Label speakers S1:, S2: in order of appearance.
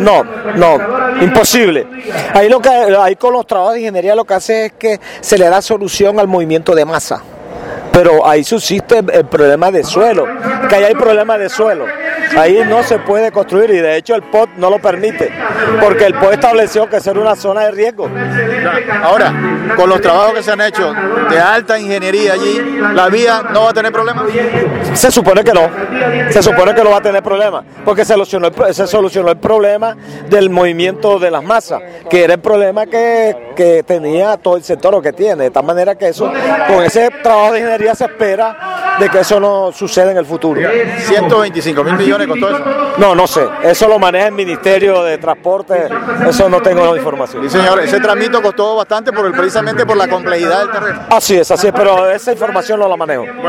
S1: No, imposible. Ahí con los trabajos de ingeniería lo que hace es que se le da solución al movimiento de masa. Pero ahí subsiste el problema de suelo, que ahí hay problemas de suelo. Ahí no se puede construir y de hecho el POT no lo permite, porque el POT estableció que ser una zona de riesgo.
S2: Ahora, con los trabajos que se han hecho de alta ingeniería allí, ¿la vía no va a tener problemas?
S1: Se supone que no va a tener problemas, porque se solucionó el problema del movimiento de las masas, que era el problema que tenía todo el sector, o que tiene, de tal manera que eso, con ese trabajo de ingeniería se espera de que eso no suceda en el futuro.
S2: 125.000 millones costó eso.
S1: No sé, eso lo maneja el Ministerio de Transporte, eso no tengo la información.
S2: Sí, señor, ese tramito costó bastante precisamente por la complejidad del terreno.
S1: Así es, pero esa información no la manejo.